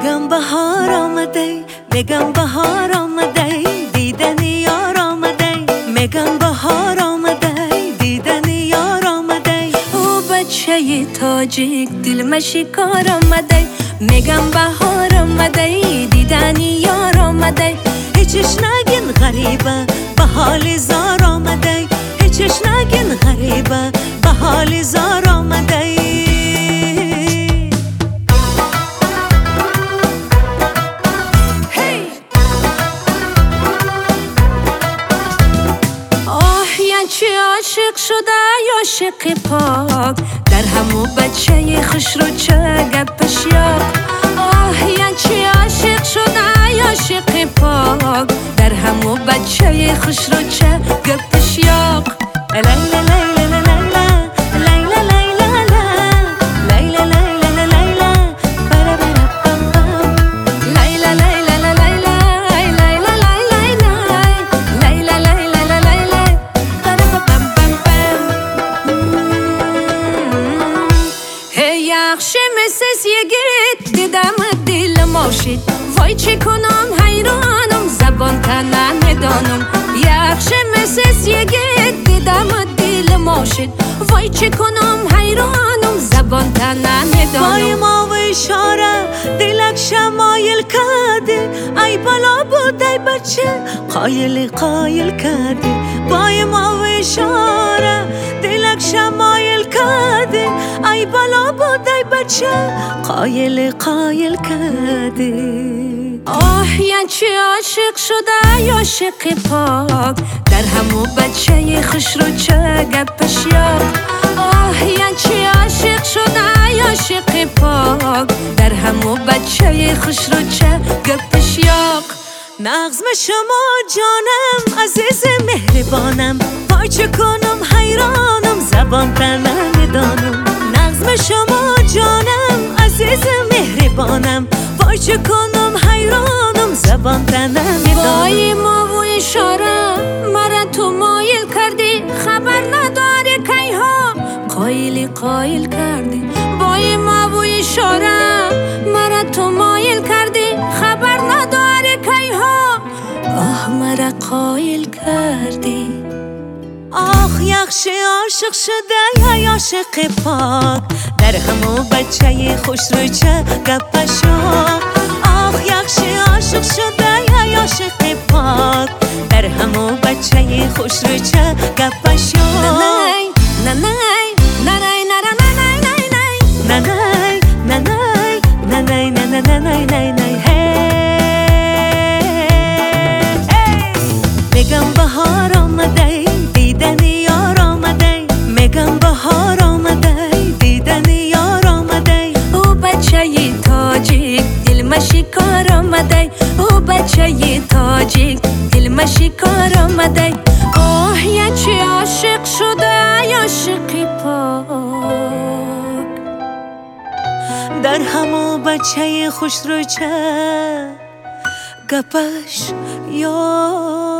میگم بهار آمده، میگم بهار آمده، دیدن یار آمده. میگم بهار آمده، دیدن یار آمده. او بچه تاجیک دل شکار آمده. میگم بهار آمده، دیدن یار آمده. هیچش نگین غریبه به حال زار آمده. هیچش نگین غریبه به حال زار آمده. چی عاشق شده یا عاشق پاک، در همو بچه خوش رو چه گپش یاق. یعنی چی عاشق شده یا عاشق پاک، در همو بچه خوش رو چه گپش یاق. یخشی مثل یگید دیدم دل ماشید. وای چی کنم حیرانم زبان تنه ندانم. یخشی مثل یگید دیدم دل ماشید. وای چی کنم حیرانم زبان تنه ندانم. وای ما و اشاره دلک شمایل کرده. ای بلا بود ای بچه قایل قایل کرده. وای ما و اشاره دلک شمایل کرده. ای بلا بود ای بچه قایل قایل کرده. یعنی چی عاشق شده یا عاشق پاک، در همو بچه خوش رو چه گپش یاق. یعنی چی عاشق شده یا عاشق پاک، در همو بچه خوش رو چه گپش یاق. نغزم شما جانم عزیز مهربانم. وای چه کنم حیرانم زبان تنه ندانم. نغزم شما جانم عزیز مهربانم. وای چه کنم حیرانم زبان تنه ندانم. وای ما و اشاره مرا تو مایل کردی. خبر نداری کی ها قایل قایل کردی. وای ما و اشاره مرا تو مایل کردی. خبر نداری کی ها مرا قایل کردی. یخشی عاشق شده یا عاشق پاک، در همو بچه خوش رو چه گپش یاق. یخشی عاشق شده یا عاشق پاک، در همو بچه خوش رو چه گپش یاق. نه نه نه نه نه نه نه نه نه نه نه نه نه نه نه. میگم بهار آمده، دیدن یار آمده. میگم بهار آمده، دیدن یار آمده. او بچه تاجیک دل شکار آمده. او بچه تاجیک دل شکار آمده. یعنی چی عاشق شده یا عاشق پاک، در همو بچه خوش رو چه گپش یاق.